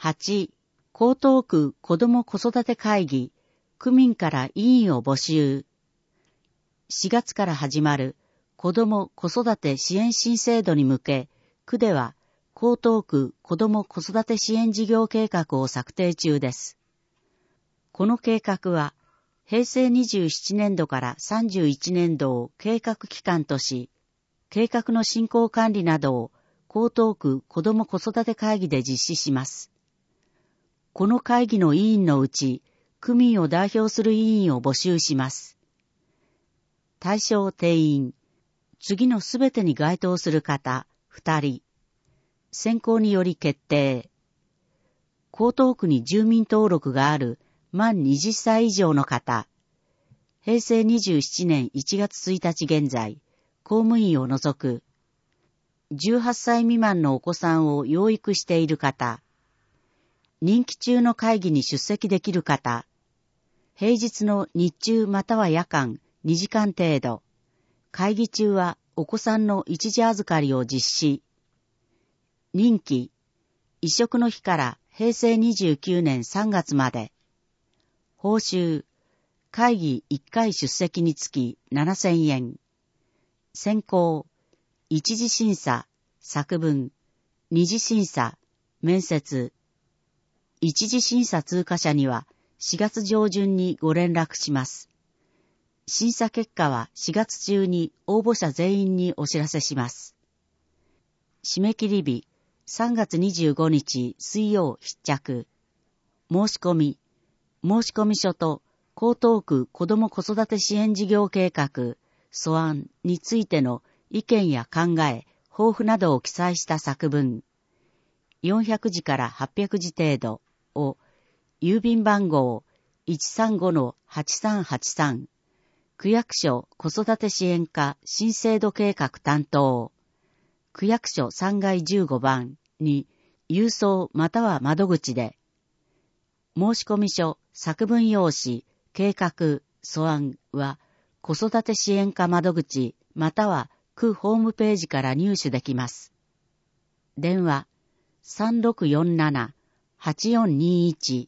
8、江東区子ども子育て会議、区民から委員を募集。4月から始まる子ども子育て支援新制度に向け、区では江東区子ども子育て支援事業計画を策定中です。この計画は、平成27年度から31年度を計画期間とし、計画の進行管理などを江東区子ども子育て会議で実施します。この会議の委員のうち、区民を代表する委員を募集します。対象定員、次のすべてに該当する方、2人。選考により決定。江東区に住民登録がある満20歳以上の方。平成27年1月1日現在、公務員を除く。18歳未満のお子さんを養育している方。任期中の会議に出席できる方。平日の日中または夜間2時間程度。会議中はお子さんの一時預かりを実施。任期。移植の日から平成29年3月まで。報酬。会議1回出席につき7000円。選考。一次審査、作文。二次審査、面接。一次審査通過者には4月上旬にご連絡します。審査結果は4月中に応募者全員にお知らせします。締め切り日3月25日水曜必着。申し込み書と江東区子ども子育て支援事業計画素案についての意見や考え、抱負などを記載した作文400字から800字程度を郵便番号 135-8383 区役所子育て支援課新制度計画担当区役所3階15番に郵送または窓口で申込書、作文用紙、計画、素案は子育て支援課窓口または区ホームページから入手できます。電話 3647-8421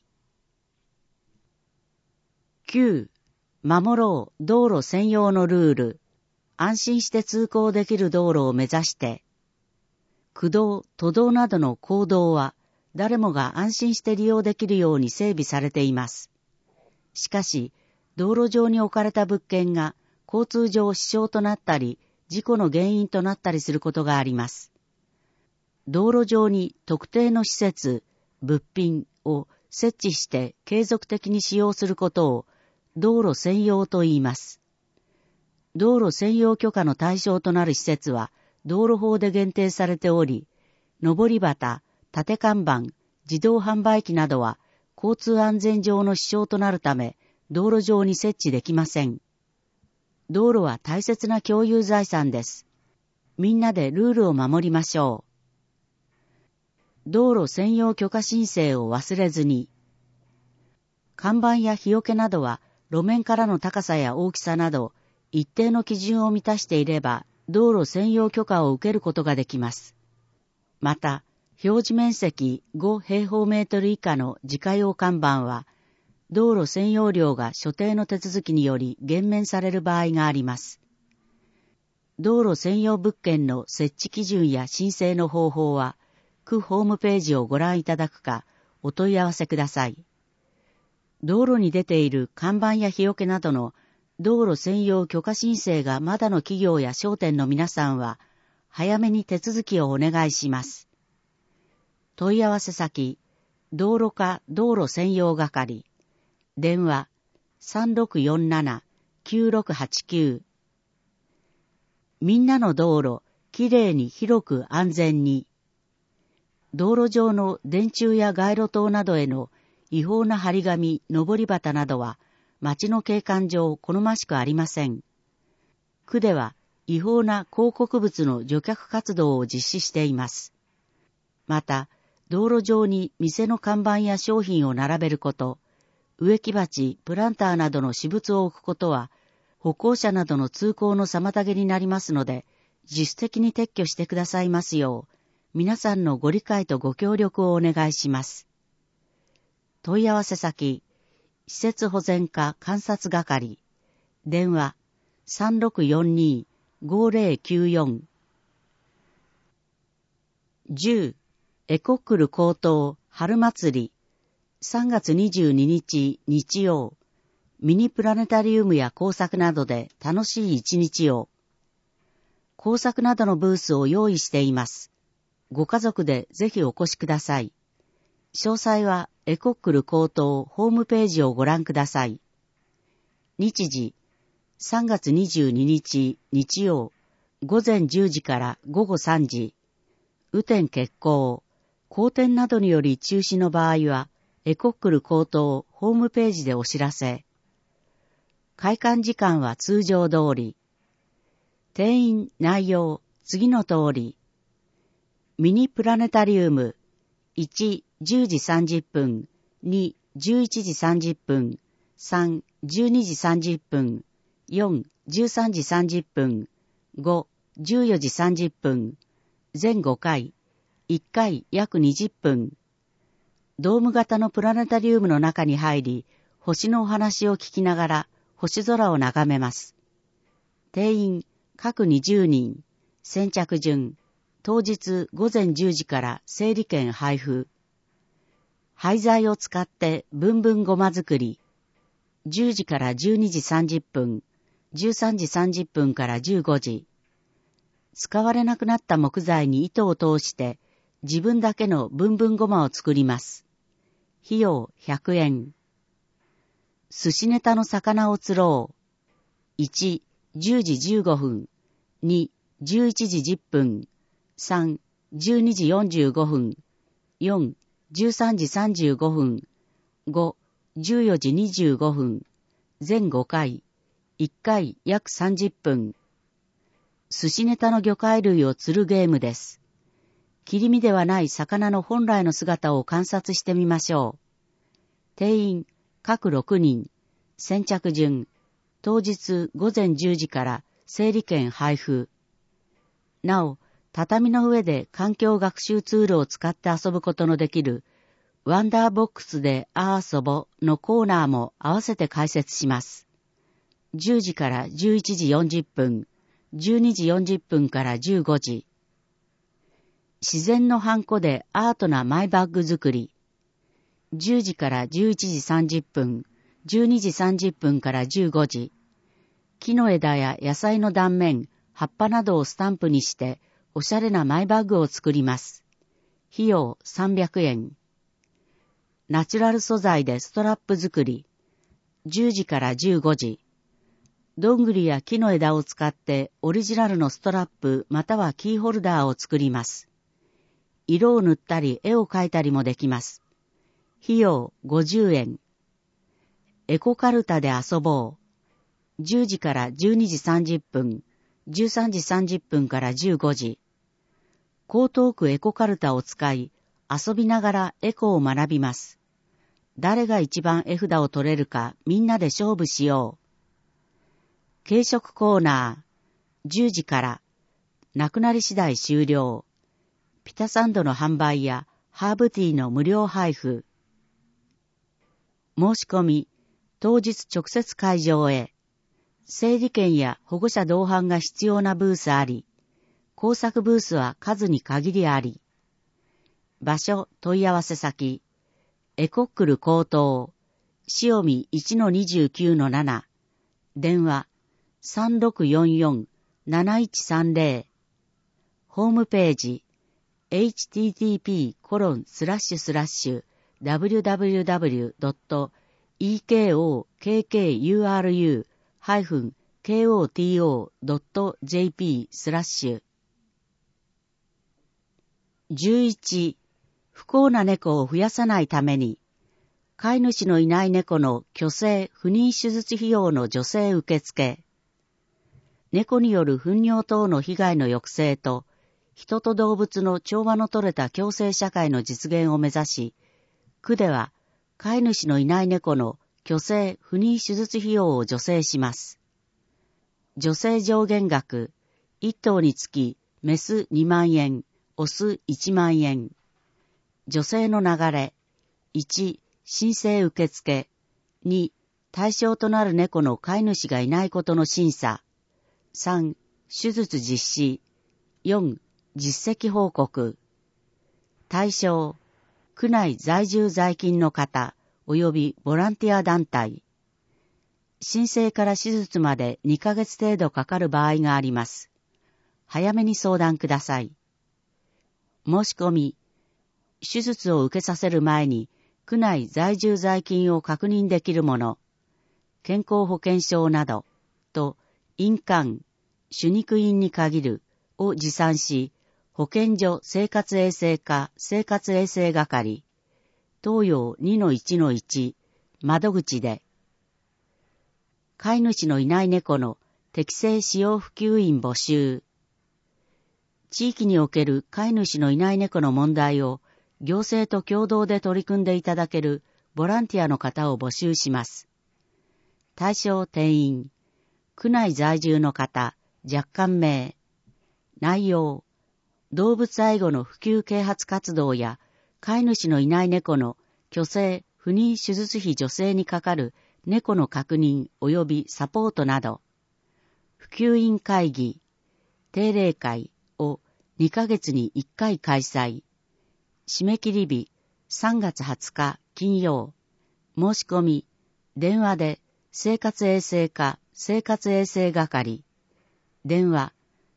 9. 守ろう道路専用のルール。安心して通行できる道路を目指して。区道、都道などの公道は誰もが安心して利用できるように整備されています。しかし、道路上に置かれた物件が交通上支障となったり、事故の原因となったりすることがあります。道路上に特定の施設、物品を設置して継続的に使用することを道路専用と言います。道路専用許可の対象となる施設は道路法で限定されており、上り旗、立看板、自動販売機などは交通安全上の支障となるため、道路上に設置できません。道路は大切な共有財産です。みんなでルールを守りましょう。道路専用許可申請を忘れずに。看板や日よけなどは路面からの高さや大きさなど一定の基準を満たしていれば道路専用許可を受けることができます。また、表示面積5平方メートル以下の自家用看板は道路専用料が所定の手続きにより減免される場合があります。道路専用物件の設置基準や申請の方法は、区ホームページをご覧いただくか、お問い合わせください。道路に出ている看板や日よけなどの道路専用許可申請がまだの企業や商店の皆さんは、早めに手続きをお願いします。問い合わせ先、道路課道路専用係。電話 3647-9689 みんなの道路、きれいに広く安全に。道路上の電柱や街路灯などへの違法な張り紙、上り旗などは町の景観上好ましくありません。区では違法な広告物の除却活動を実施しています。また、道路上に店の看板や商品を並べること、植木鉢、プランターなどの私物を置くことは、歩行者などの通行の妨げになりますので、自主的に撤去してくださいますよう、皆さんのご理解とご協力をお願いします。 問い合わせ先、施設保全課監察係、電話 3642-5094。10. エコックル高等春祭り3月22日日曜、ミニプラネタリウムや工作などで楽しい一日を。工作などのブースを用意しています。ご家族でぜひお越しください。詳細はエコックル高等ホームページをご覧ください。日時、3月22日日曜、午前10時から午後3時。雨天決行、荒天などにより中止の場合は、エコックル高等ホームページでお知らせ。開館時間は通常通り。定員内容、次の通り。ミニプラネタリウム、1、10時30分、2、11時30分、3、12時30分、4、13時30分、5、14時30分、全5回、1回約20分。ドーム型のプラネタリウムの中に入り、星のお話を聞きながら星空を眺めます。定員各20人、先着順、当日午前10時から整理券配布。廃材を使ってぶんぶんごま作り。10時から12時30分、13時30分から15時。使われなくなった木材に糸を通して自分だけのぶんぶんごまを作ります。費用100円。寿司ネタの魚を釣ろう。1、10時15分。2、11時10分。3、12時45分。4、13時35分。5、14時25分。全5回。1回約30分。寿司ネタの魚介類を釣るゲームです。切り身ではない魚の本来の姿を観察してみましょう。定員各6人、先着順、当日午前10時から整理券配布。なお、畳の上で環境学習ツールを使って遊ぶことのできるワンダーボックスで遊ぼのコーナーも合わせて解説します。10時から11時40分、12時40分から15時。自然のハンコでアートなマイバッグ作り。10時から11時30分、12時30分から15時。木の枝や野菜の断面、葉っぱなどをスタンプにしておしゃれなマイバッグを作ります。費用300円。ナチュラル素材でストラップ作り。10時から15時。どんぐりや木の枝を使ってオリジナルのストラップまたはキーホルダーを作ります。色を塗ったり絵を描いたりもできます。費用50円。エコカルタで遊ぼう。10時から12時30分、13時30分から15時。江東区エコカルタを使い、遊びながらエコを学びます。誰が一番絵札を取れるかみんなで勝負しよう。軽食コーナー、10時から、なくなり次第終了。ピタサンドの販売やハーブティーの無料配布。申し込み、当日直接会場へ。整理券や保護者同伴が必要なブースあり、工作ブースは数に限りあり。場所問い合わせ先、エコックル高等、塩見 1-29-7、電話3644-7130、ホームページ、http://www.ekokkuru-koto.jp/ 11. 不幸な猫を増やさないために、飼い主のいない猫の去勢・不妊手術費用の助成受付。猫による糞尿等の被害の抑制と、人と動物の調和の取れた共生社会の実現を目指し、区では飼い主のいない猫の去勢・不妊手術費用を助成します。助成上限額、1頭につきメス2万円、オス1万円。助成の流れ、1、 申請受付。2、対象となる猫の飼い主がいないことの審査。3、手術実施。4、実績報告。対象、区内在住在勤の方、及びボランティア団体。申請から手術まで2ヶ月程度かかる場合があります。早めに相談ください。申し込み、手術を受けさせる前に区内在住在勤を確認できるもの、健康保険証などと印鑑、手肉印に限るを持参し、保健所生活衛生課生活衛生係、東洋 2-1-1 窓口で、飼い主のいない猫の適正使用普及員募集。地域における飼い主のいない猫の問題を行政と共同で取り組んでいただけるボランティアの方を募集します。対象定員、区内在住の方、若干名。内容、動物愛護の普及啓発活動や飼い主のいない猫の去勢・不妊手術費助成にかかる猫の確認及びサポートなど、普及員会議、定例会を2ヶ月に1回開催。締め切り日3月20日金曜。申し込み、電話で生活衛生課生活衛生係。電話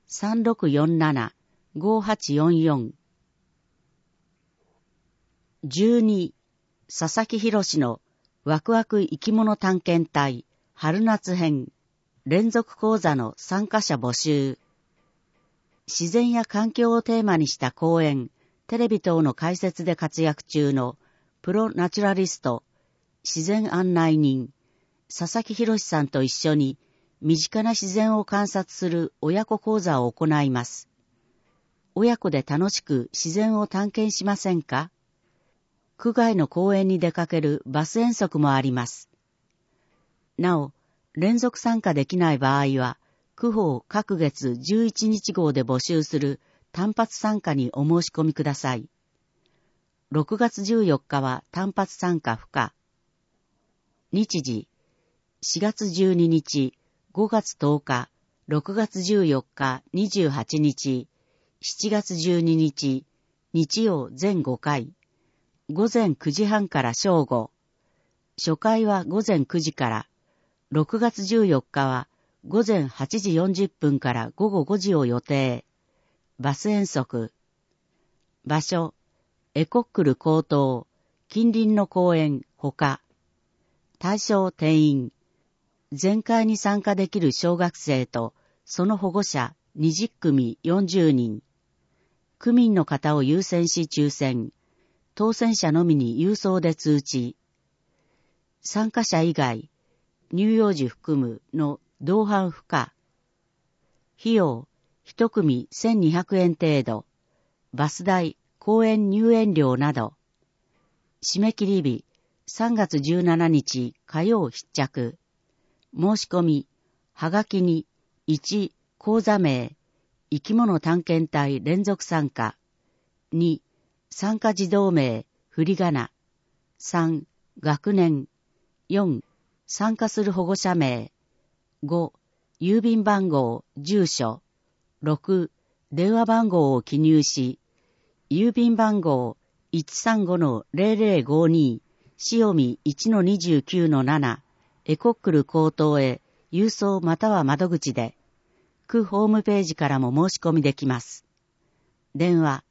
3647-5844。12、佐々木博のワクワク生き物探検隊春夏編連続講座の参加者募集。自然や環境をテーマにした講演、テレビ等の解説で活躍中のプロナチュラリスト、自然案内人、佐々木博さんと一緒に身近な自然を観察する親子講座を行います。親子で楽しく自然を探検しませんか？区外の公園に出かけるバス遠足もあります。なお、連続参加できない場合は、区報各月11日号で募集する単発参加にお申し込みください。6月14日は単発参加不可。日時、4月12日、5月10日、6月14日、28日、7月12日、日曜全5回。午前9時半から正午。初回は午前9時から、6月14日は午前8時40分から午後5時を予定。バス遠足。場所、エコックル高等、近隣の公園、ほか。対象定員。全会に参加できる小学生とその保護者20組40人。区民の方を優先し抽選。当選者のみに郵送で通知。参加者以外、乳幼児含むの同伴不可。費用、1組1200円程度。バス代、公園入園料など。締め切り日、3月17日火曜必着。申し込み、はがきに、1、講座名、生き物探検隊連続参加。2、参加児童名、振り仮名。3、学年。4、参加する保護者名。5、郵便番号、住所。6、電話番号を記入し、郵便番号 135-0052、塩見 1-29-7、エコックル高等へ郵送または窓口で、区ホームページからも申し込みできます。電話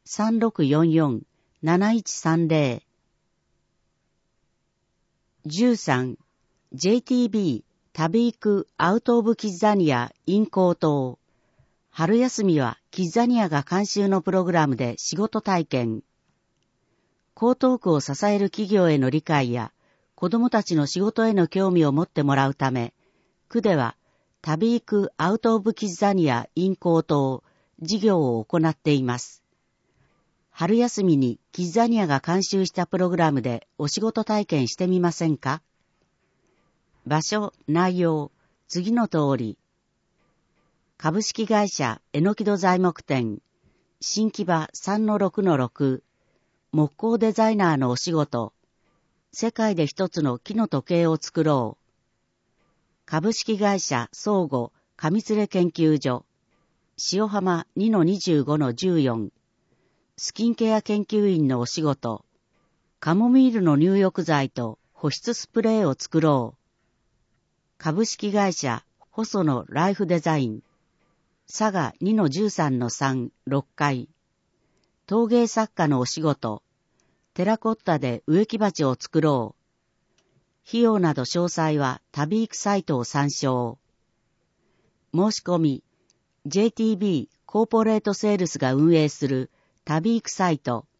3644-7130。13、JTB 旅行くアウトオブキッザニア in 高等。春休みはキッザニアが監修のプログラムで仕事体験。江東区を支える企業への理解や子どもたちの仕事への興味を持ってもらうため、区では旅行くアウトオブキッザニア in 高等事業を行っています。春休みにキッザニアが監修したプログラムでお仕事体験してみませんか？場所、内容、次の通り。株式会社えのきど材木店、新木場 3-6-6、木工デザイナーのお仕事、 世界で一つの木の時計を作ろう。株式会社相互上連研究所塩浜 2-25-14 スキンケア研究員のお仕事カモミールの入浴剤と保湿スプレーを作ろう。株式会社細野ライフデザイン佐賀 2-13-3 6階陶芸作家のお仕事テラコッタで植木鉢を作ろう。費用など詳細は旅行くサイトを参照。申し込み JTB コーポレートセールスが運営する旅行くサイト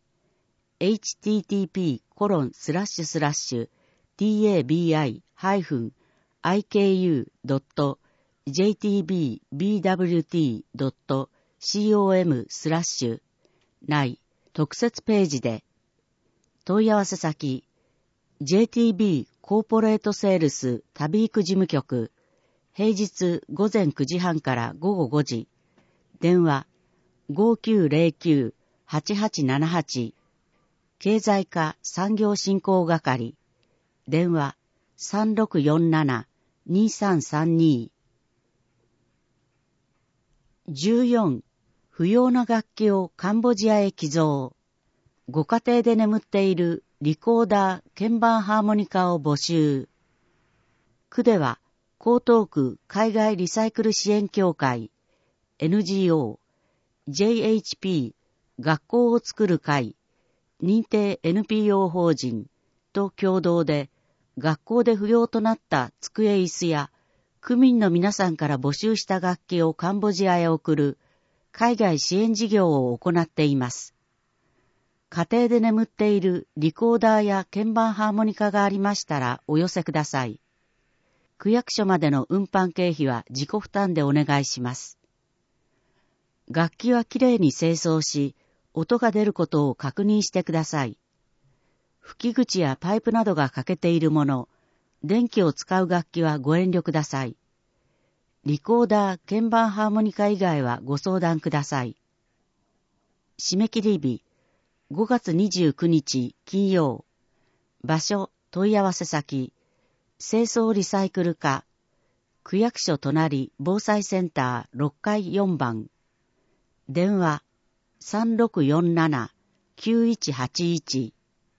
http://tabi-iku.jtbbwt.com/ 内特設ページで問い合わせ先 JTB コーポレートセールス旅行く事務局平日午前9時半から午後5時電話 5909-8878 経済課産業振興係電話 3647-2332 14. 不要な楽器をカンボジアへ寄贈。ご家庭で眠っているリコーダー、鍵盤ハーモニカを募集。区では、江東区海外リサイクル支援協会、NGO、JHP、学校を作る会、認定 NPO 法人と共同で、学校で不要となった机椅子や、区民の皆さんから募集した楽器をカンボジアへ送る、海外支援事業を行っています。家庭で眠っているリコーダーや鍵盤ハーモニカがありましたらお寄せください。区役所までの運搬経費は自己負担でお願いします。楽器はきれいに清掃し、音が出ることを確認してください。吹き口やパイプなどが欠けているもの、電気を使う楽器はご遠慮ください。リコーダー、鍵盤ハーモニカ以外はご相談ください。締め切り日、5月29日金曜。場所、問い合わせ先、清掃リサイクル課、区役所隣防災センター6階4番。電話、3647-9181。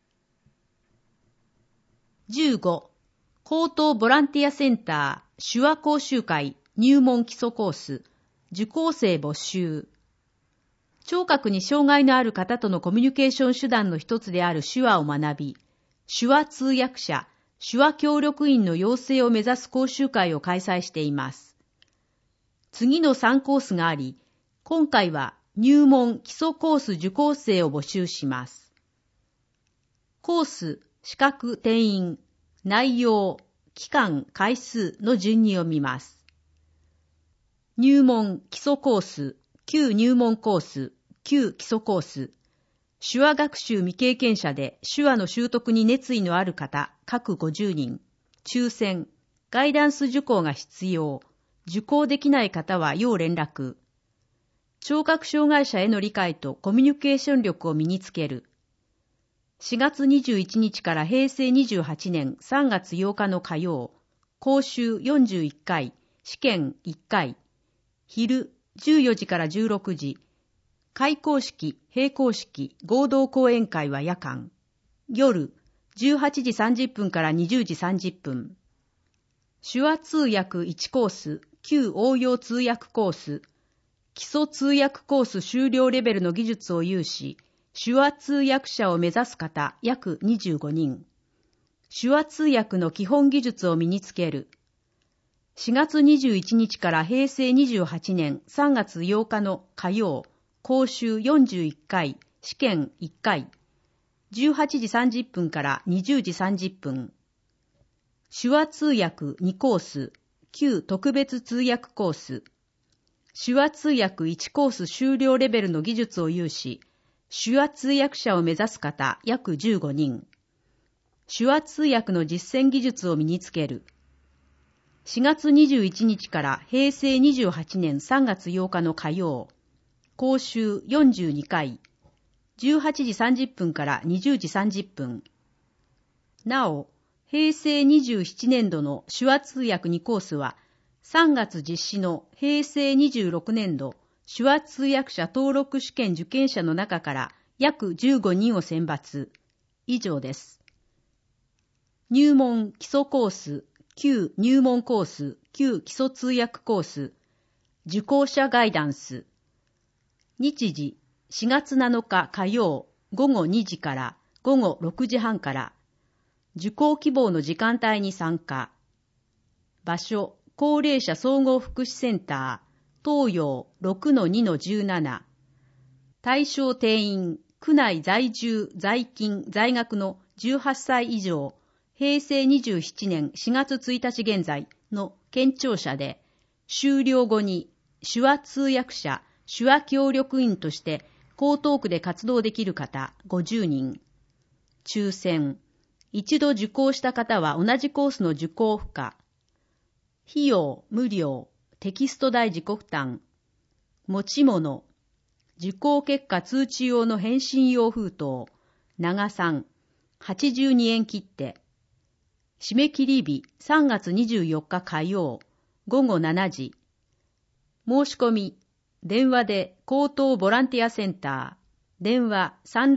15. 高等ボランティアセンター手話講習会入門基礎コース受講生募集。聴覚に障害のある方とのコミュニケーション手段の一つである手話を学び、手話通訳者、手話協力員の養成を目指す講習会を開催しています。次の3コースがあり、今回は入門基礎コース受講生を募集します。コース、資格、定員、内容、期間、回数の順に読みます。入門基礎コース、旧入門コース、旧基礎コース。手話学習未経験者で手話の習得に熱意のある方、各50人。抽選、ガイダンス受講が必要。受講できない方は要連絡。聴覚障害者への理解とコミュニケーション力を身につける。4月21日から平成28年3月8日の火曜、講習41回、試験1回、昼14時から16時、開講式、閉講式、合同講演会は夜間、夜18時30分から20時30分、手話通訳1コース、旧応用通訳コース、基礎通訳コース修了レベルの技術を有し、手話通訳者を目指す方約25人。手話通訳の基本技術を身につける。4月21日から平成28年3月8日の火曜、講習41回、試験1回、18時30分から20時30分。手話通訳2コース、旧特別通訳コース。手話通訳1コース修了レベルの技術を有し、手話通訳者を目指す方約15人。手話通訳の実践技術を身につける。4月21日から平成28年3月8日の火曜、講習42回、18時30分から20時30分。 なお、平成27年度の手話通訳2コースは、3月実施の平成26年度手話通訳者登録試験受験者の中から約15人を選抜。以上です。入門基礎コース、旧入門コース、旧基礎通訳コース、受講者ガイダンス。日時、4月7日火曜午後2時から午後6時半から、受講希望の時間帯に参加。場所、高齢者総合福祉センター、東洋 6-2-17。対象定員、区内在住、在勤、在学の18歳以上、平成27年4月1日現在の県庁者で、修了後に手話通訳者、手話協力員として江東区で活動できる方50人。抽選。一度受講した方は同じコースの受講不可。費用無料、テキスト代自己負担。持ち物、受講結果通知用の返信用封筒、長3、82円切手。締め切り日3月24日火曜、午後7時。申し込み、電話で高等ボランティアセンター、電話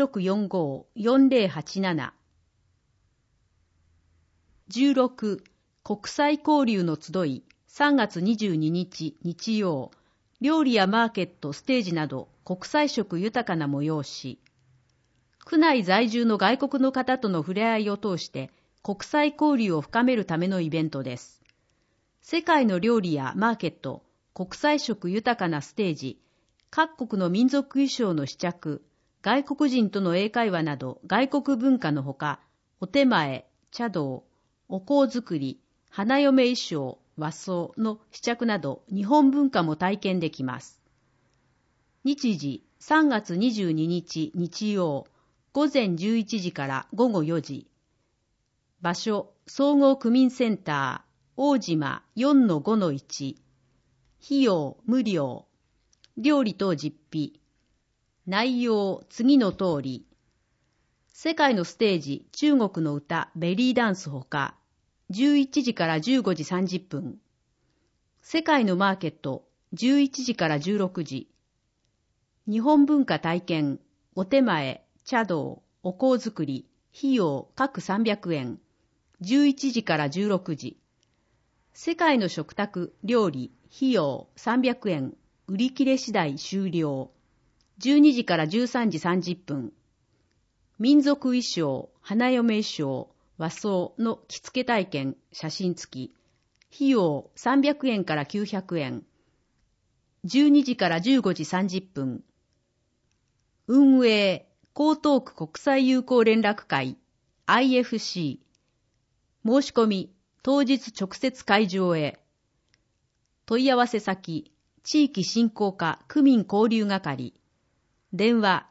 3645-4087。16、国際交流の集い、3月22日日曜、料理やマーケット、ステージなど国際色豊かな催し。区内在住の外国の方との触れ合いを通して国際交流を深めるためのイベントです。世界の料理やマーケット、国際色豊かなステージ、各国の民族衣装の試着、外国人との英会話など外国文化のほか、お手前、茶道、お香作り、花嫁衣装、和装の試着など日本文化も体験できます。日時3月22日日曜、午前11時から午後4時。場所、総合区民センター、大島 4-5-1。費用無料。料理等実費。内容次の通り。世界のステージ、中国の歌、ベリーダンスほか、11時から15時30分。世界のマーケット、11時から16時。日本文化体験、お手前、茶道、お香作り、費用各300円。11時から16時。世界の食卓、料理、費用300円。売り切れ次第終了。12時から13時30分。民族衣装、花嫁衣装、和装の着付け体験、写真付き。費用300円から900円。12時から15時30分。運営、江東区国際友好連絡会、IFC。申し込み、当日直接会場へ。問い合わせ先、地域振興課区民交流係。電話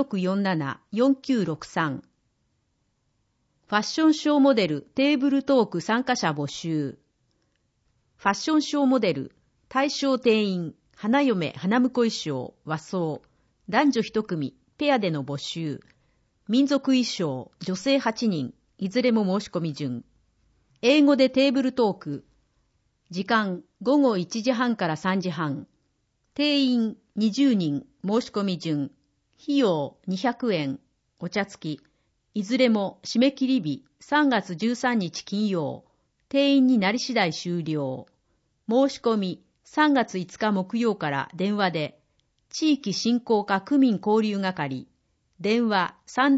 3647-4963。ファッションショーモデルテーブルトーク参加者募集。ファッションショーモデル、対象定員、花嫁花婿衣装、和装、男女1組、ペアでの募集。民族衣装、女性8人、いずれも申し込み順。英語でテーブルトーク。時間、午後1時半から3時半。定員20人、申し込み順。費用200円、お茶付き。いずれも締め切り日3月13日金曜。定員になり次第終了。申し込み3月5日木曜から電話で、地域振興課区民交流係。電話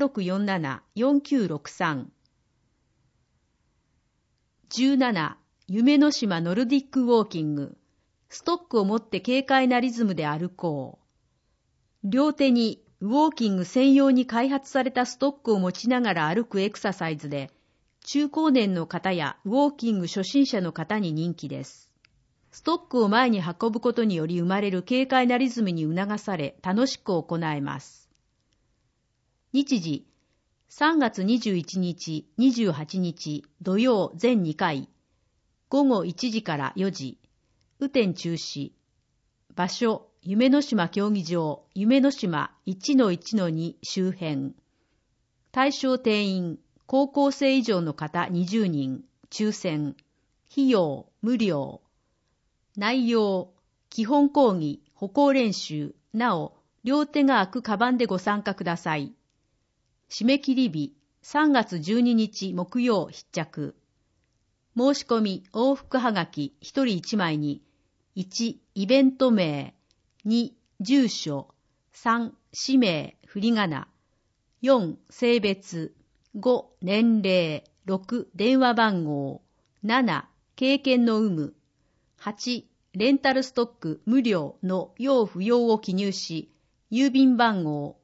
3647-4963。17、夢の島ノルディックウォーキング。ストックを持って軽快なリズムで歩こう。両手にウォーキング専用に開発されたストックを持ちながら歩くエクササイズで、中高年の方やウォーキング初心者の方に人気です。ストックを前に運ぶことにより生まれる軽快なリズムに促され、楽しく行えます。日時、3月21日、28日、土曜全2回、午後1時から4時、雨天中止。場所、夢の島競技場、夢の島 1-1-2 周辺。対象定員、 高校生以上の方20人、抽選。費用、無料。内容、基本講義、歩行練習、なお、両手が空くカバンでご参加ください。締め切り日、3月12日木曜必着。申し込み、往復はがき1人1枚に、1、イベント名、2、住所、3、氏名、振り仮名、4、性別、5、年齢、6、電話番号、7、経験の有無、8、レンタルストック無料の要不要を記入し、郵便番号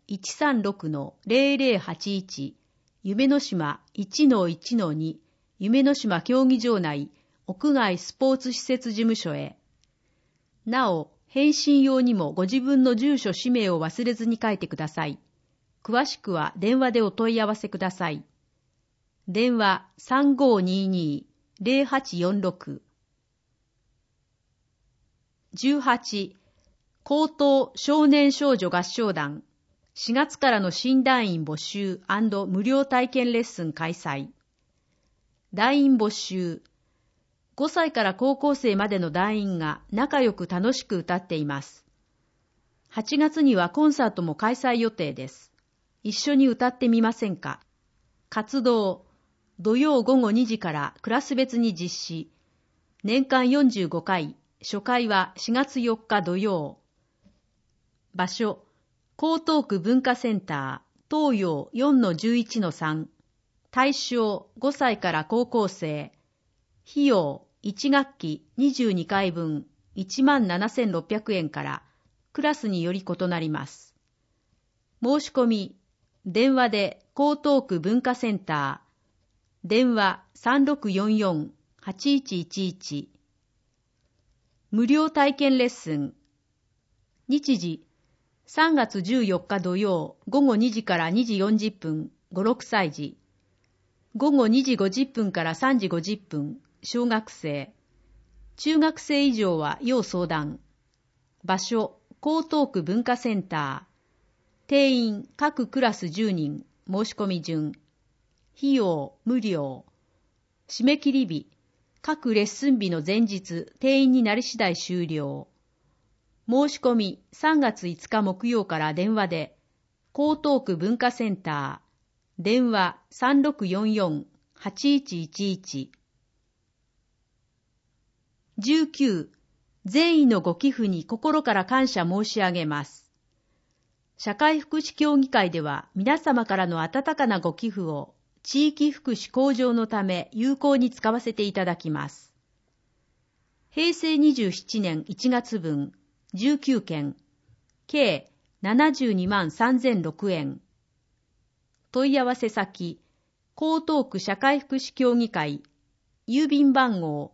136-0081、夢の島 1-1-2、夢の島競技場内、屋外スポーツ施設事務所へ。なお、返信用にもご自分の住所氏名を忘れずに書いてください。詳しくは電話でお問い合わせください。電話 3522-0846。18、高等少年少女合唱団、4月からの新団員募集&無料体験レッスン開催。団員募集。5歳から高校生までの団員が仲良く楽しく歌っています。8月にはコンサートも開催予定です。一緒に歌ってみませんか？活動。土曜午後2時からクラス別に実施。年間45回。初回は4月4日土曜。場所。江東区文化センター、東洋 4-11-3。対象5歳から高校生。費用1学期22回分 17,600 円からクラスにより異なります。申し込み、電話で江東区文化センター、電話 3644-8111。無料体験レッスン。日時、3月14日土曜午後2時から2時40分、5、6歳児。午後2時50分から3時50分、小学生。中学生以上は要相談。場所、江東区文化センター。定員、各クラス10人、申し込み順。費用、無料。締め切り日、各レッスン日の前日、定員になり次第終了。申し込み、3月5日木曜から電話で、江東区文化センター、電話 3644-8111。19、善意のご寄付に心から感謝申し上げます。社会福祉協議会では皆様からの温かなご寄付を地域福祉向上のため有効に使わせていただきます。平成27年1月分19件、計72万3006円。問い合わせ先、江東区社会福祉協議会、郵便番号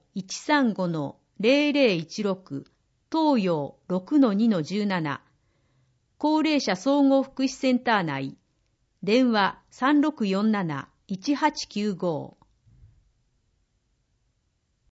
135-0016、東洋 6-2-17、高齢者総合福祉センター内、電話 3647-1895。